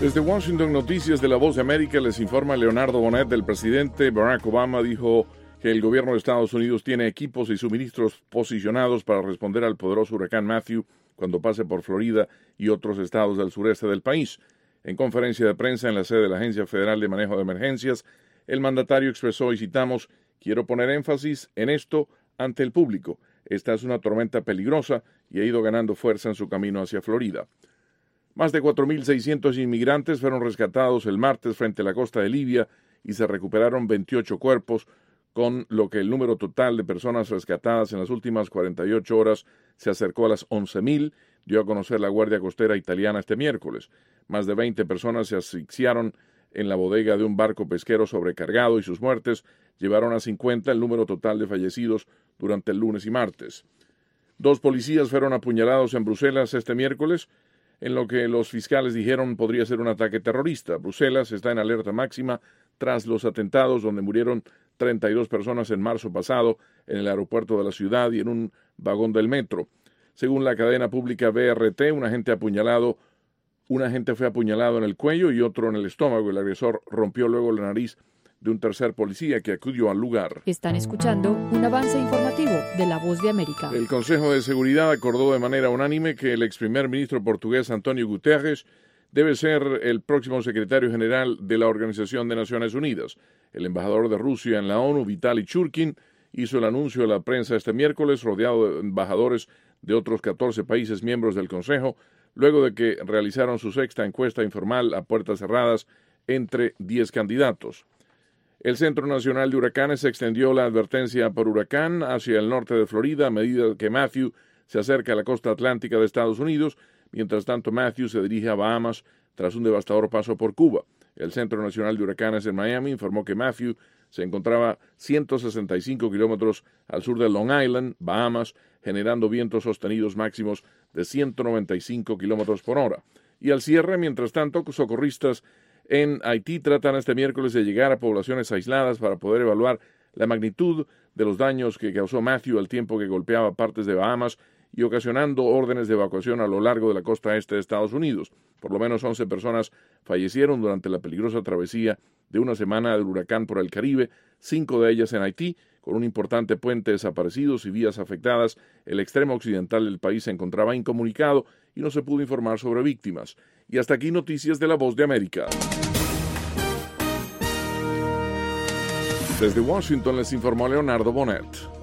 Desde Washington, Noticias de La Voz de América, les informa Leonardo Bonet. El presidente Barack Obama dijo que el gobierno de Estados Unidos tiene equipos y suministros posicionados para responder al poderoso huracán Matthew cuando pase por Florida y otros estados del sureste del país. En conferencia de prensa en la sede de la Agencia Federal de Manejo de Emergencias, el mandatario expresó, y citamos, «Quiero poner énfasis en esto ante el público. Esta es una tormenta peligrosa y ha ido ganando fuerza en su camino hacia Florida». Más de 4.600 inmigrantes fueron rescatados el martes frente a la costa de Libia y se recuperaron 28 cuerpos, con lo que el número total de personas rescatadas en las últimas 48 horas se acercó a las 11.000, dio a conocer la Guardia Costera italiana este miércoles. Más de 20 personas se asfixiaron en la bodega de un barco pesquero sobrecargado y sus muertes llevaron a 50 el número total de fallecidos durante el lunes y martes. 2 policías fueron apuñalados en Bruselas este miércoles, en lo que los fiscales dijeron podría ser un ataque terrorista. Bruselas está en alerta máxima tras los atentados donde murieron 32 personas en marzo pasado en el aeropuerto de la ciudad y en un vagón del metro. Según la cadena pública BRT, un agente fue apuñalado en el cuello y otro en el estómago. El agresor rompió luego la nariz de un tercer policía que acudió al lugar. Están escuchando un avance informativo de La Voz de América. El Consejo de Seguridad acordó de manera unánime que el ex primer ministro portugués António Guterres debe ser el próximo secretario general de la Organización de Naciones Unidas. El embajador de Rusia en la ONU, Vitaly Churkin, hizo el anuncio a la prensa este miércoles, rodeado de embajadores de otros 14 países miembros del Consejo, luego de que realizaron su sexta encuesta informal a puertas cerradas entre 10 candidatos. El Centro Nacional de Huracanes extendió la advertencia por huracán hacia el norte de Florida a medida que Matthew se acerca a la costa atlántica de Estados Unidos. Mientras tanto, Matthew se dirige a Bahamas tras un devastador paso por Cuba. El Centro Nacional de Huracanes en Miami informó que Matthew se encontraba 165 kilómetros al sur de Long Island, Bahamas, generando vientos sostenidos máximos de 195 kilómetros por hora. Y al cierre, mientras tanto, socorristas en Haití tratan este miércoles de llegar a poblaciones aisladas para poder evaluar la magnitud de los daños que causó Matthew al tiempo que golpeaba partes de Bahamas y ocasionando órdenes de evacuación a lo largo de la costa este de Estados Unidos. Por lo menos 11 personas fallecieron durante la peligrosa travesía de una semana del huracán por el Caribe, 5 de ellas en Haití, con un importante puente desaparecidos y vías afectadas. El extremo occidental del país se encontraba incomunicado y no se pudo informar sobre víctimas. Y hasta aquí Noticias de La Voz de América. Desde Washington les informó Leonardo Bonet.